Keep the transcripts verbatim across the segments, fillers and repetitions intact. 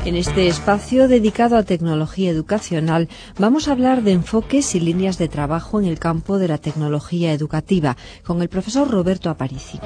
En este espacio dedicado a tecnología educacional vamos a hablar de enfoques y líneas de trabajo en el campo de la tecnología educativa con el profesor Roberto Aparici.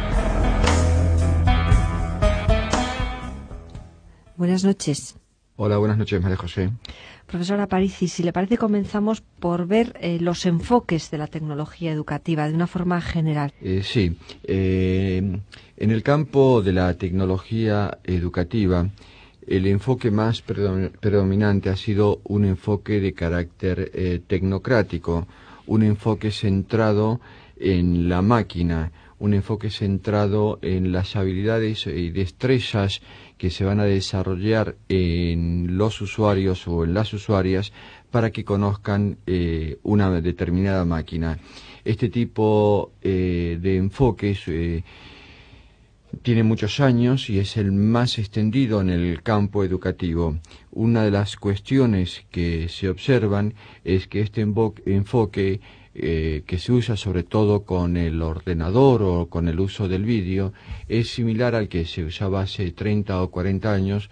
Buenas noches. Hola, buenas noches, María José. Profesor Aparici, si le parece, comenzamos por ver eh, los enfoques de la tecnología educativa de una forma general. Eh, sí, eh, en el campo de la tecnología educativa, el enfoque más predominante ha sido un enfoque de carácter eh, tecnocrático, un enfoque centrado en la máquina, un enfoque centrado en las habilidades y destrezas que se van a desarrollar en los usuarios o en las usuarias para que conozcan eh, una determinada máquina. Este tipo eh, de enfoques eh, tiene muchos años y es el más extendido en el campo educativo. Una de las cuestiones que se observan es que este enfoque eh, que se usa sobre todo con el ordenador o con el uso del vídeo es similar al que se usaba hace treinta o cuarenta años,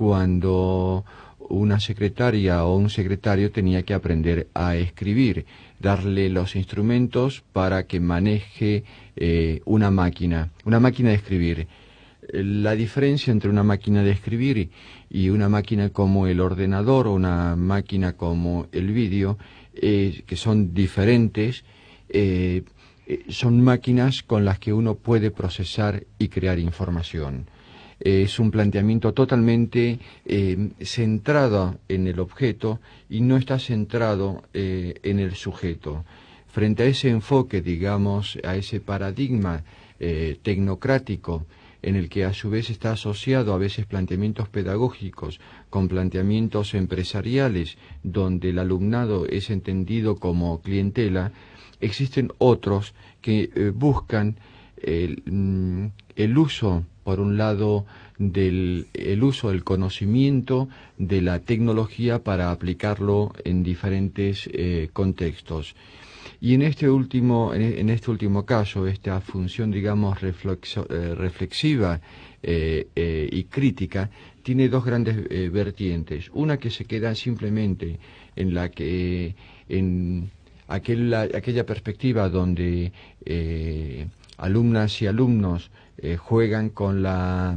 cuando una secretaria o un secretario tenía que aprender a escribir, darle los instrumentos para que maneje eh, una máquina, una máquina de escribir. La diferencia entre una máquina de escribir y una máquina como el ordenador o una máquina como el vídeo, eh, que son diferentes, eh, son máquinas con las que uno puede procesar y crear información. Es un planteamiento totalmente eh, centrado en el objeto y no está centrado eh, en el sujeto. Frente a ese enfoque, digamos, a ese paradigma eh, tecnocrático, en el que a su vez está asociado a veces planteamientos pedagógicos con planteamientos empresariales, donde el alumnado es entendido como clientela, existen otros que eh, buscan el, mm, el uso, por un lado, del el uso del conocimiento de la tecnología para aplicarlo en diferentes eh, contextos. Y en este último, en este último caso, esta función, digamos, reflexo, eh, reflexiva eh, eh, y crítica, tiene dos grandes eh, vertientes. Una que se queda simplemente en la que, en aquella, aquella perspectiva donde eh, alumnas y alumnos eh, juegan con la,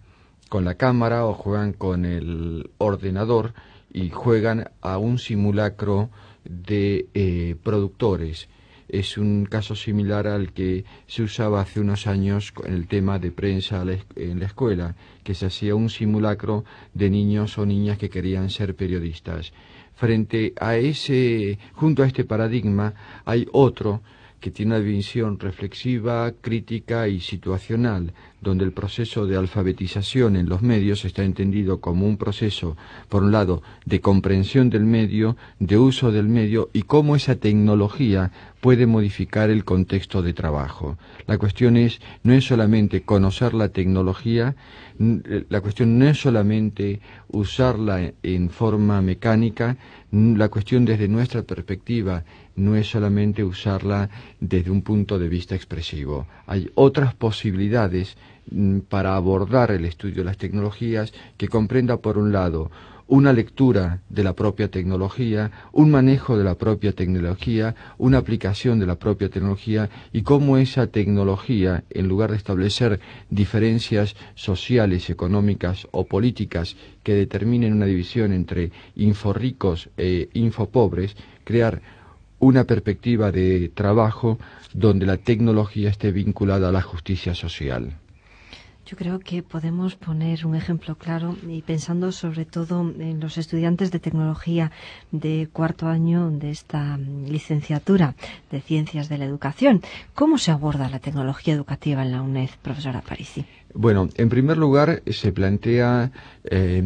con la cámara o juegan con el ordenador y juegan a un simulacro de eh, productores. Es un caso similar al que se usaba hace unos años en el tema de prensa en la escuela, que se hacía un simulacro de niños o niñas que querían ser periodistas. Frente a ese, junto a este paradigma, hay otro que tiene una visión reflexiva, crítica y situacional, donde el proceso de alfabetización en los medios está entendido como un proceso, por un lado, de comprensión del medio, de uso del medio y cómo esa tecnología puede modificar el contexto de trabajo. La cuestión es, no es solamente conocer la tecnología, la cuestión no es solamente usarla en forma mecánica, la cuestión desde nuestra perspectiva no es solamente usarla desde un punto de vista expresivo. Hay otras posibilidades mm, para abordar el estudio de las tecnologías que comprenda, por un lado, una lectura de la propia tecnología, un manejo de la propia tecnología, una aplicación de la propia tecnología y cómo esa tecnología, en lugar de establecer diferencias sociales, económicas o políticas que determinen una división entre inforricos e infopobres, crear una perspectiva de trabajo donde la tecnología esté vinculada a la justicia social. Yo creo que podemos poner un ejemplo claro y pensando sobre todo en los estudiantes de tecnología de cuarto año de esta licenciatura de Ciencias de la Educación. ¿Cómo se aborda la tecnología educativa en la UNED, profesora Aparici? Bueno, en primer lugar se plantea eh,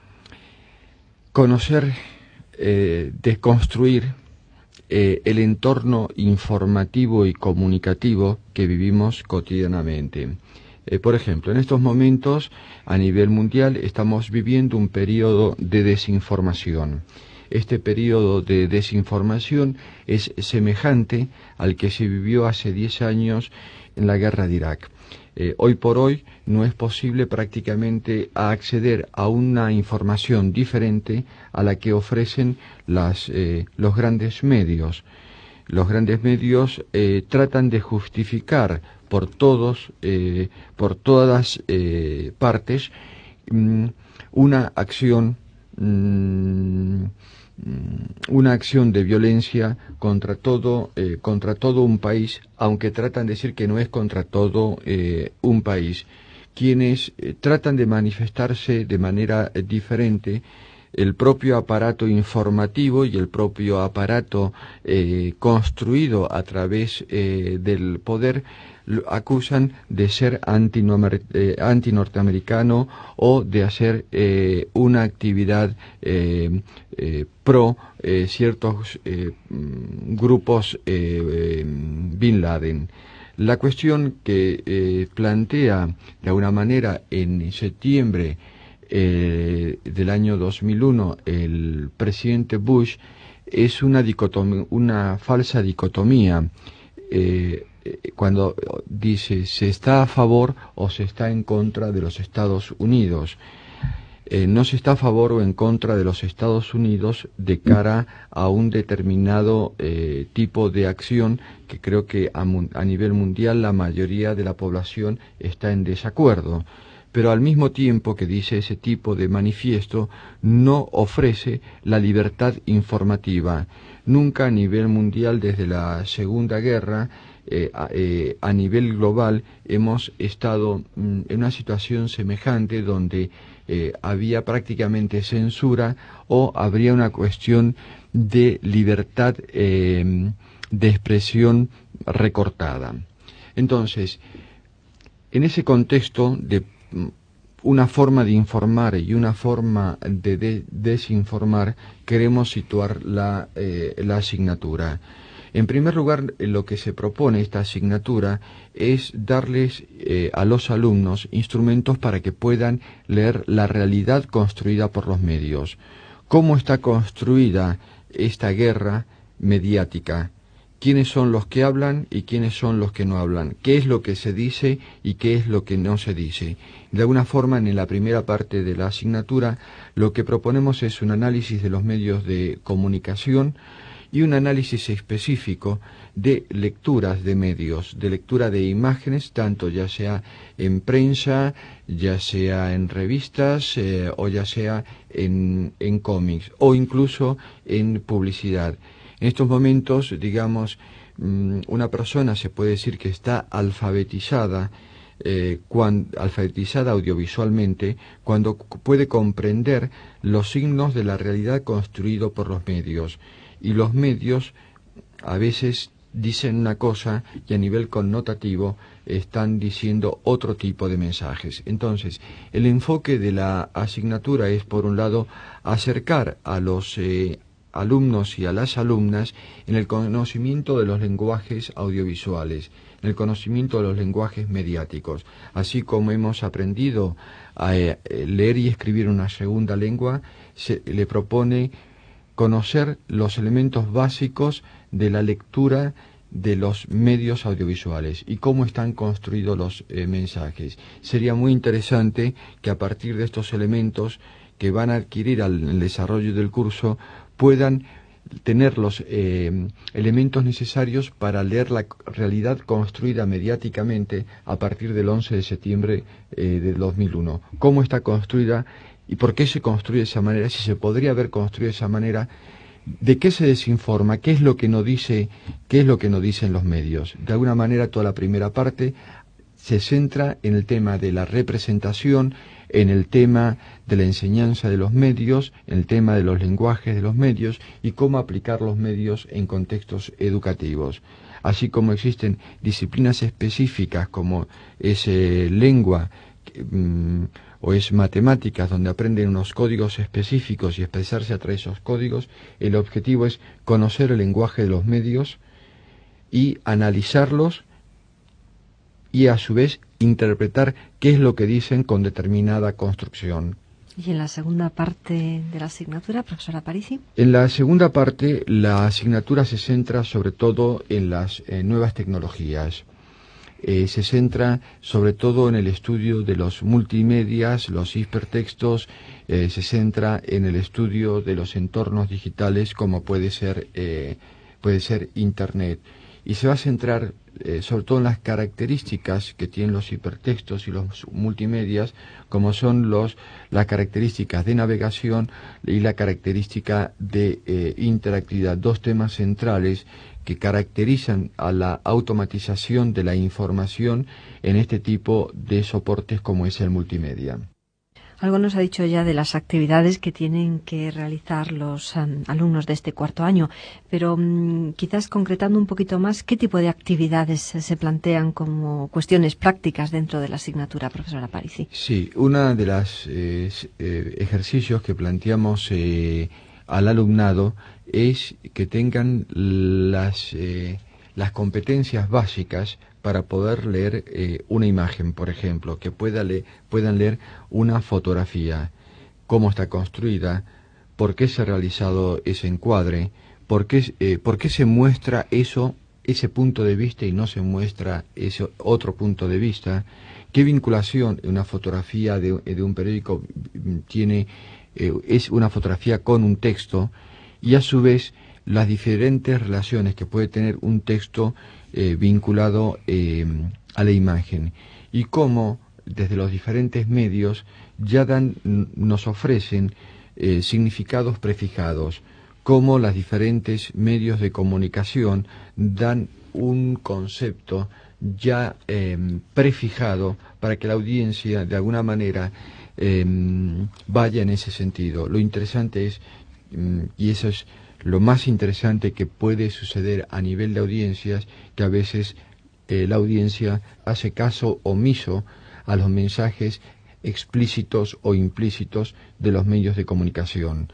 conocer, eh, desconstruir eh, el entorno informativo y comunicativo que vivimos cotidianamente. Eh, por ejemplo, en estos momentos, a nivel mundial, estamos viviendo un periodo de desinformación. Este periodo de desinformación es semejante al que se vivió hace diez años en la guerra de Irak. Eh, hoy por hoy no es posible prácticamente acceder a una información diferente a la que ofrecen las, eh, los grandes medios. Los grandes medios eh, tratan de justificar por todos, eh, por todas eh, partes, mmm, una acción, mmm, una acción de violencia contra todo, eh, contra todo un país, aunque tratan de decir que no es contra todo eh, un país. Quienes eh, tratan de manifestarse de manera eh, diferente, el propio aparato informativo y el propio aparato eh, construido a través eh, del poder lo acusan de ser eh, antinorteamericano o de hacer eh, una actividad eh, eh, pro eh, ciertos eh, grupos eh, Bin Laden. La cuestión que eh, plantea de alguna manera en septiembre eh, del año dos mil uno el presidente Bush es una dicotomía, una falsa dicotomía. Eh, cuando dice se está a favor o se está en contra de los Estados Unidos. Eh, no se está a favor o en contra de los Estados Unidos de cara a un determinado eh, tipo de acción que creo que a, a nivel mundial la mayoría de la población está en desacuerdo. Pero al mismo tiempo que dice ese tipo de manifiesto, no ofrece la libertad informativa. Nunca a nivel mundial desde la Segunda Guerra Eh, a, eh, a nivel global hemos estado mm, en una situación semejante donde eh, había prácticamente censura o habría una cuestión de libertad eh, de expresión recortada. Entonces, en ese contexto de mm, una forma de informar y una forma de, de desinformar, queremos situar la, eh, la asignatura. En primer lugar, lo que se propone esta asignatura es darles eh, a los alumnos instrumentos para que puedan leer la realidad construida por los medios. ¿Cómo está construida esta guerra mediática? ¿Quiénes son los que hablan y quiénes son los que no hablan? ¿Qué es lo que se dice y qué es lo que no se dice? De alguna forma, en la primera parte de la asignatura, lo que proponemos es un análisis de los medios de comunicación y un análisis específico de lecturas de medios, de lectura de imágenes, tanto ya sea en prensa, ya sea en revistas, eh, o ya sea en, en cómics, o incluso en publicidad. En estos momentos, digamos, una persona se puede decir que está alfabetizada, eh, cuando, alfabetizada audiovisualmente, cuando puede comprender los signos de la realidad construido por los medios. Y los medios a veces dicen una cosa y a nivel connotativo están diciendo otro tipo de mensajes. Entonces, el enfoque de la asignatura es, por un lado, acercar a los eh, alumnos y a las alumnas en el conocimiento de los lenguajes audiovisuales, en el conocimiento de los lenguajes mediáticos. Así como hemos aprendido a eh, leer y escribir una segunda lengua, se le propone conocer los elementos básicos de la lectura de los medios audiovisuales y cómo están construidos los eh, mensajes. Sería muy interesante que a partir de estos elementos que van a adquirir al el desarrollo del curso puedan tener los eh, elementos necesarios para leer la realidad construida mediáticamente a partir del once de septiembre eh, de dos mil uno. Cómo está construida y por qué se construye de esa manera, si se podría haber construido de esa manera, de qué se desinforma, qué es lo que no dice, qué es lo que no dicen los medios. De alguna manera toda la primera parte se centra en el tema de la representación, en el tema de la enseñanza de los medios, en el tema de los lenguajes de los medios y cómo aplicar los medios en contextos educativos. Así como existen disciplinas específicas como es eh, lengua, mmm, o es matemáticas, donde aprenden unos códigos específicos y expresarse a través de esos códigos, el objetivo es conocer el lenguaje de los medios y analizarlos y a su vez interpretar qué es lo que dicen con determinada construcción. ¿Y en la segunda parte de la asignatura, profesora Parisi? En la segunda parte, la asignatura se centra sobre todo en las eh, nuevas tecnologías. eh, se centra sobre todo en el estudio de los multimedias, los hipertextos, eh, se centra en el estudio de los entornos digitales como puede ser, eh, puede ser Internet. Y se va a centrar eh, sobre todo en las características que tienen los hipertextos y los multimedias, como son los, las características de navegación y la característica de eh, interactividad, dos temas centrales que caracterizan a la automatización de la información en este tipo de soportes como es el multimedia. Algo nos ha dicho ya de las actividades que tienen que realizar los um, alumnos de este cuarto año, pero um, quizás concretando un poquito más, ¿qué tipo de actividades se plantean como cuestiones prácticas dentro de la asignatura, profesora Parisi? Sí, una de las eh, eh, ejercicios que planteamos eh, al alumnado es que tengan las, eh, las competencias básicas para poder leer eh, una imagen, por ejemplo, que pueda le, puedan leer una fotografía, cómo está construida, por qué se ha realizado ese encuadre, por qué, eh, por qué se muestra eso, ese punto de vista y no se muestra ese otro punto de vista, qué vinculación una fotografía de, de un periódico tiene, eh, es una fotografía con un texto, y a su vez las diferentes relaciones que puede tener un texto eh, vinculado eh, a la imagen, y cómo desde los diferentes medios ya dan, nos ofrecen eh, significados prefijados, cómo los diferentes medios de comunicación dan un concepto ya eh, prefijado para que la audiencia de alguna manera eh, vaya en ese sentido. Lo interesante es, y eso es lo más interesante que puede suceder a nivel de audiencias, que a veces eh, la audiencia hace caso omiso a los mensajes explícitos o implícitos de los medios de comunicación,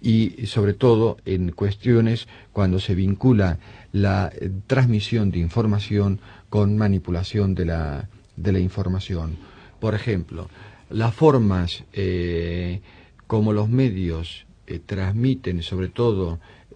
y sobre todo en cuestiones cuando se vincula la eh, transmisión de información con manipulación de la, de la información. Por ejemplo, las formas eh, como los medios eh, transmiten, sobre todo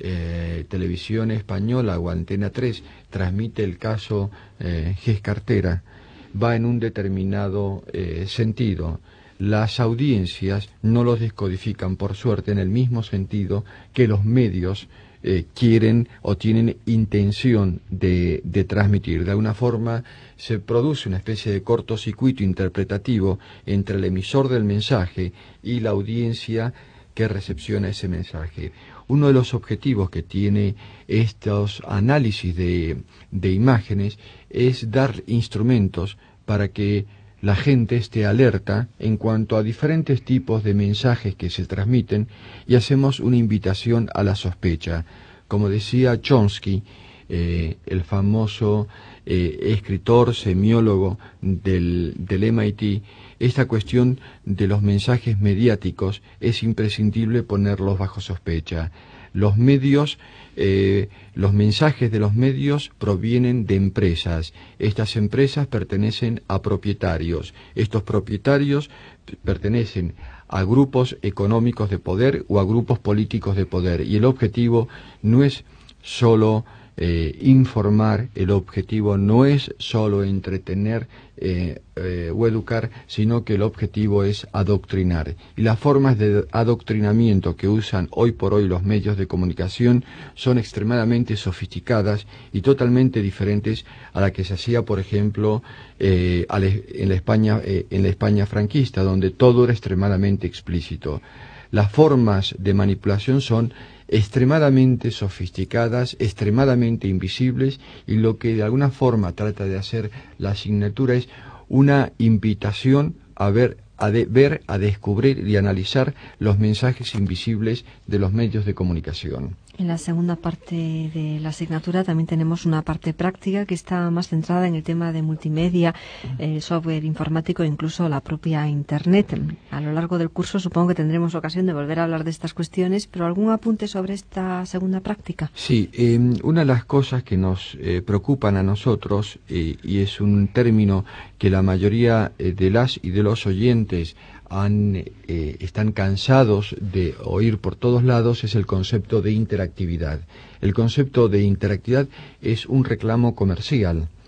eh, Televisión Española o Antena tres, transmite el caso eh, G E S Cartera, va en un determinado eh, sentido. Las audiencias no los descodifican, por suerte, en el mismo sentido que los medios eh, quieren o tienen intención de, de transmitir. De alguna forma se produce una especie de cortocircuito interpretativo entre el emisor del mensaje y la audiencia que recepciona ese mensaje. Uno de los objetivos que tiene estos análisis de, de imágenes es dar instrumentos para que la gente esté alerta en cuanto a diferentes tipos de mensajes que se transmiten, y hacemos una invitación a la sospecha. Como decía Chomsky, eh, el famoso eh, escritor, semiólogo del, del M I T, esta cuestión de los mensajes mediáticos es imprescindible ponerlos bajo sospecha. Los medios, eh, los mensajes de los medios provienen de empresas. Estas empresas pertenecen a propietarios. Estos propietarios pertenecen a grupos económicos de poder o a grupos políticos de poder. Y el objetivo no es solo eh, informar, el objetivo no es solo entretener eh, eh, o educar, sino que el objetivo es adoctrinar. Y las formas de adoctrinamiento que usan hoy por hoy los medios de comunicación son extremadamente sofisticadas y totalmente diferentes a la que se hacía, por ejemplo, eh, en la España, eh, en la España franquista, donde todo era extremadamente explícito. Las formas de manipulación son extremadamente sofisticadas, extremadamente invisibles, y lo que de alguna forma trata de hacer la asignatura es una invitación a ver, a de, ver, a descubrir y analizar los mensajes invisibles de los medios de comunicación. En la segunda parte de la asignatura también tenemos una parte práctica que está más centrada en el tema de multimedia, el software informático e incluso la propia Internet. A lo largo del curso supongo que tendremos ocasión de volver a hablar de estas cuestiones, pero ¿algún apunte sobre esta segunda práctica? Sí, eh, una de las cosas que nos eh, preocupan a nosotros, eh, y es un término que la mayoría eh, de las y de los oyentes Han, eh, están cansados de oír por todos lados, es el concepto de interactividad. El concepto de interactividad es un reclamo comercial,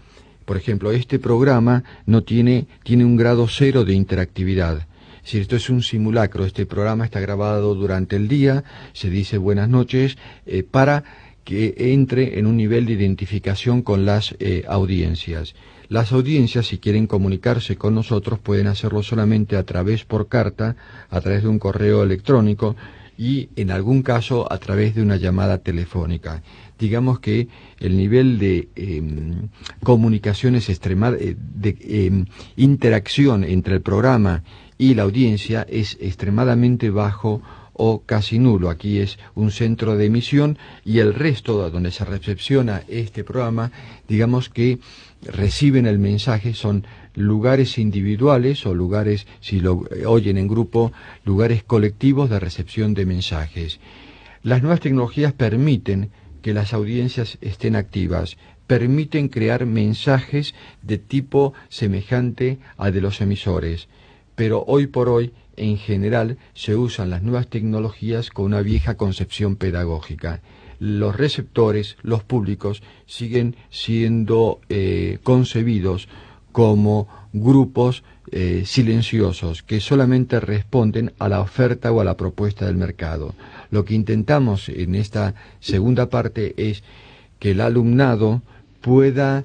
Por ejemplo, este programa no tiene, tiene un grado cero de interactividad. Es decir, esto es un simulacro. Este programa está grabado durante el día, se dice buenas noches, eh, para que entre en un nivel de identificación con las eh, audiencias. Las audiencias, si quieren comunicarse con nosotros, pueden hacerlo solamente a través por carta, a través de un correo electrónico y, en algún caso, a través de una llamada telefónica. Digamos que el nivel de eh, comunicaciones extrema, de eh, interacción entre el programa y la audiencia es extremadamente bajo o casi nulo. Aquí es un centro de emisión y el resto donde se recepciona este programa, digamos que reciben el mensaje, son lugares individuales o lugares, si lo oyen en grupo, lugares colectivos de recepción de mensajes. Las nuevas tecnologías permiten que las audiencias estén activas, permiten crear mensajes de tipo semejante al de los emisores, pero hoy por hoy en general se usan las nuevas tecnologías con una vieja concepción pedagógica. Los receptores, los públicos, siguen siendo eh, concebidos como grupos eh, silenciosos que solamente responden a la oferta o a la propuesta del mercado. Lo que intentamos en esta segunda parte es que el alumnado pueda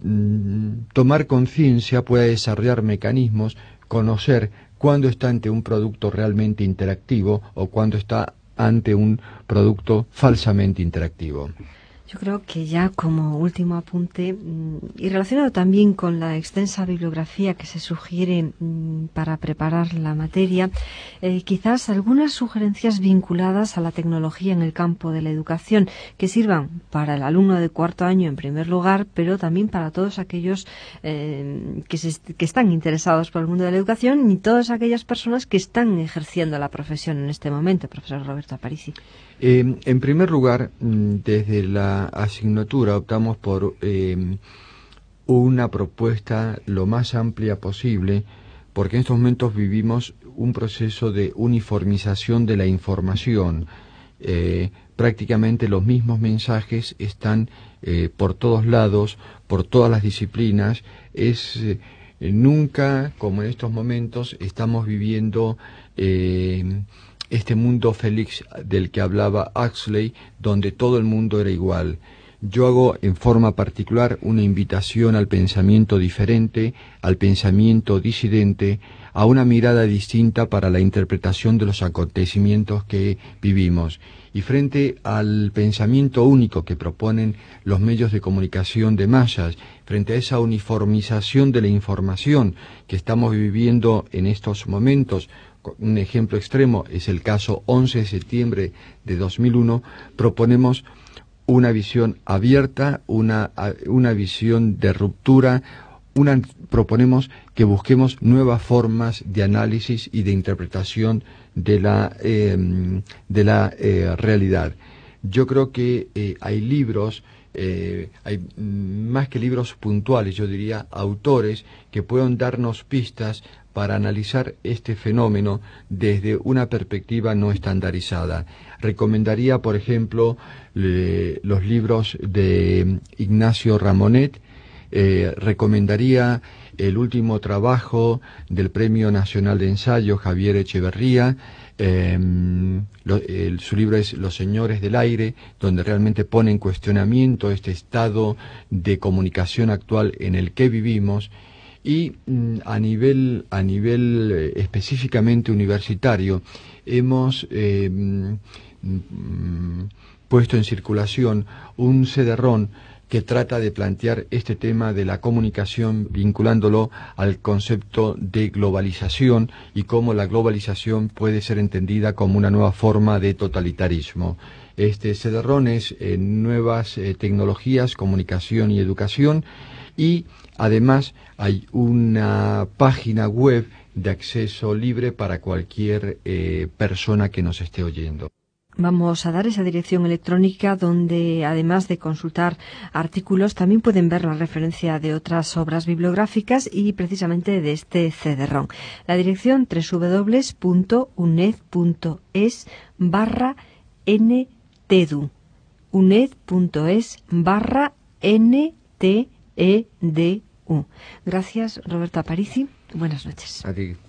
mm, tomar conciencia, pueda desarrollar mecanismos, conocer cuándo está ante un producto realmente interactivo o cuándo está ante un producto falsamente interactivo. Yo creo que ya como último apunte, y relacionado también con la extensa bibliografía que se sugiere para preparar la materia, eh, quizás algunas sugerencias vinculadas a la tecnología en el campo de la educación que sirvan para el alumno de cuarto año en primer lugar, pero también para todos aquellos eh, que, se, que están interesados por el mundo de la educación y todas aquellas personas que están ejerciendo la profesión en este momento. Profesor Roberto Aparici. Eh, en primer lugar, desde la asignatura optamos por eh, una propuesta lo más amplia posible, porque en estos momentos vivimos un proceso de uniformización de la información. Eh, prácticamente los mismos mensajes están eh, por todos lados, por todas las disciplinas. Es eh, nunca, como en estos momentos, estamos viviendo eh, este mundo feliz del que hablaba Huxley, donde todo el mundo era igual. Yo hago en forma particular una invitación al pensamiento diferente, al pensamiento disidente, a una mirada distinta para la interpretación de los acontecimientos que vivimos. Y frente al pensamiento único que proponen los medios de comunicación de masas, frente a esa uniformización de la información que estamos viviendo en estos momentos, un ejemplo extremo es el caso once de septiembre de dos mil uno, proponemos una visión abierta, una, una visión de ruptura, una, proponemos que busquemos nuevas formas de análisis y de interpretación de la, eh, de la eh, realidad. Yo creo que eh, hay libros, eh, hay más que libros puntuales, yo diría autores que puedan darnos pistas para analizar este fenómeno desde una perspectiva no estandarizada. Recomendaría, por ejemplo, le, los libros de Ignacio Ramonet, eh, recomendaría el último trabajo del Premio Nacional de Ensayo Javier Echeverría, eh, lo, el, su libro es Los Señores del Aire, donde realmente pone en cuestionamiento este estado de comunicación actual en el que vivimos. Y a nivel, a nivel eh, específicamente universitario, hemos eh, mm, puesto en circulación un cederrón que trata de plantear este tema de la comunicación vinculándolo al concepto de globalización y cómo la globalización puede ser entendida como una nueva forma de totalitarismo. Este cederrón es eh, nuevas eh, tecnologías, comunicación y educación, y además hay una página web de acceso libre para cualquier eh, persona que nos esté oyendo. Vamos a dar esa dirección electrónica donde, además de consultar artículos, también pueden ver la referencia de otras obras bibliográficas y precisamente de este cederrón. La dirección doble u doble u doble u punto uned punto es barra ntedu. uned punto es barra ntedu. U. Gracias, Roberto Aparici. Buenas noches. A ti.